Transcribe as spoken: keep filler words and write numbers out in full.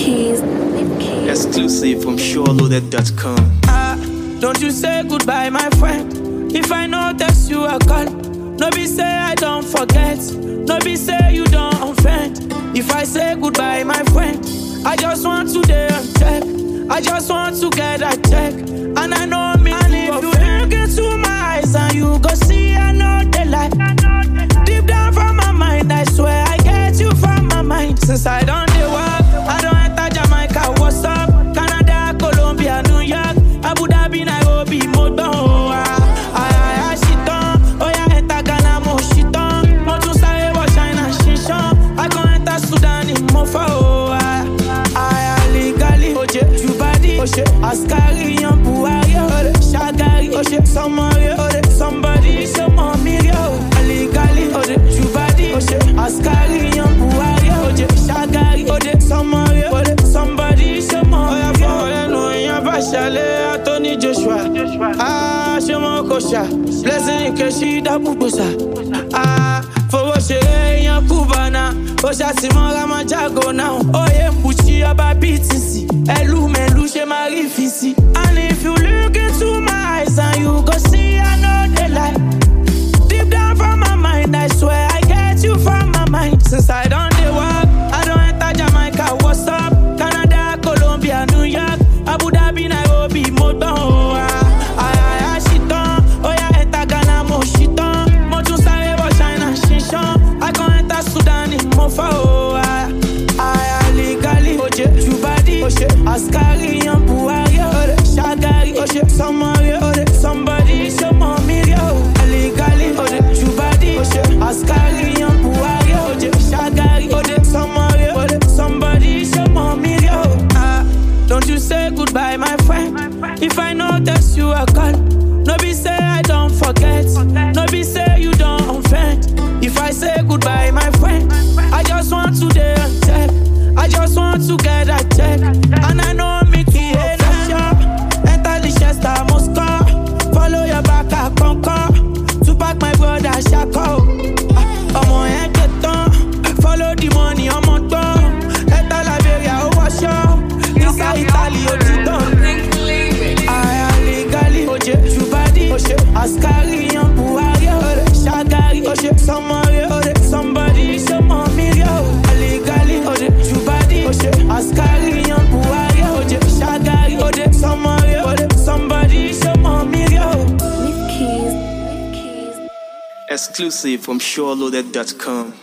keys, leave keys. Exclusive from sure loaded dot com. Ah, don't you say goodbye, my friend. If I know text you a call. No be say I don't forget. No be say you don't offend. If I say goodbye, my friend, I just want to day and check. I just want to get a check. And I know me. And if you look into my eyes and you go see I know the light. Deep down from my mind, I swear I get you from my mind. Since I don't do work, I don't enter Jamaica, what's up? Canada, Colombia, New York, Abu Dhabi, Nairobi, Modo. Ascari, young Buario, Shagari, somebody, somebody, some million, legally, Jubadi, Ascari, young Buario, Shagari, somebody, somebody, some million, Tony Joshua, ah, Shamo Kosha, blessing Keshida Bubusa, ah, for what she young Cubana, Osha Simora Majago now, oh, yeah, Buchi about B T C, Elume, Luce Marifisi. And if you look into my eyes and you go see I know the light. Deep down from my mind, I swear I get you from my mind. Since I don't do work, I don't enter Jamaica, what's up? Canada, Colombia, New York, Abu Dhabi, Nairobi, Moto. Ascari, young Buario, Shagari, somebody, somebody, some million, legally, Jubadi, Ascari, young Buario, Shagari, somebody, somebody, some million. Ah, don't you say goodbye, my friend. If I know text you a call. No be say I don't forget. No be say you don't offend. If I say goodbye, my friend, I just want to day and check. I just want to get a check. And I know me to official. Enter the Chester, Moscow. Follow your back, I conquer. To pack my brother, Shako. I'm on Enketon. Follow the money, I'm on top. Enter Liberia, Overshaw. Inside Italy, Otiton. I am legally, Jubadi. Ascari, young Buario. Shagari, somebody, somebody, some million. Legally, Jubadi. Ascari, young Buario. Shagari, somebody, somebody, some million. Leave keys, leave keys. Exclusive from sure loaded dot com.